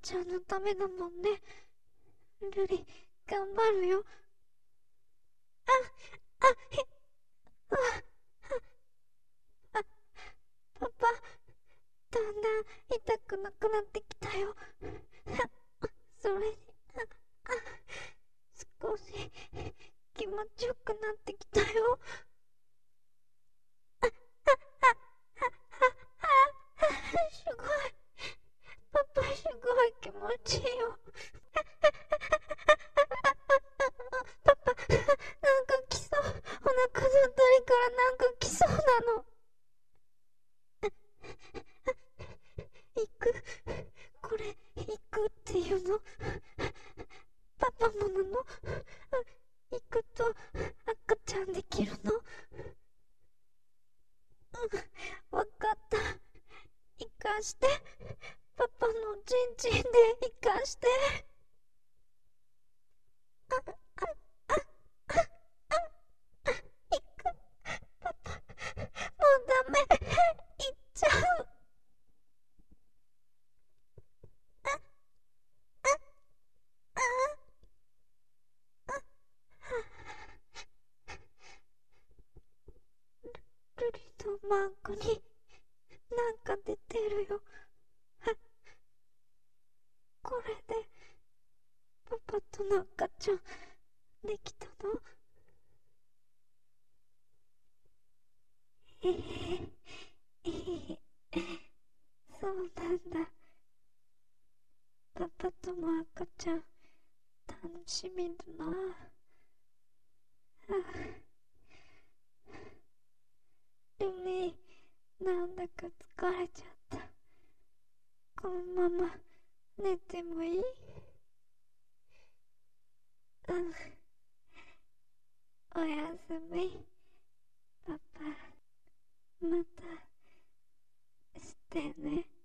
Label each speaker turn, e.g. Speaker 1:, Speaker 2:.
Speaker 1: ちゃんのためだもんね。ルリ、頑張るよ。あ、あ、パパ、だんだん痛くなくなってきたよ。それに、少し気持ちよくなってきたよ。すごい。パパすごい気持ちいいよ。パパ、なんか来そう。お腹のあたりからなんか来そうなの。行く。これ、行くっていうの？パパもなの？行くと赤ちゃんできるの？わかった。生かして。パパのちんちんで生かして。行く。パパ、もうダメ。行っちゃう。ルリのマークになんか出てるよ。これでパパとの赤ちゃんできたの？そうなんだ。パパとの赤ちゃん楽しみだな。ルミ、なんだか疲れちゃった。このまま寝てもいい？うん。おやすみ、パパ。またしてね。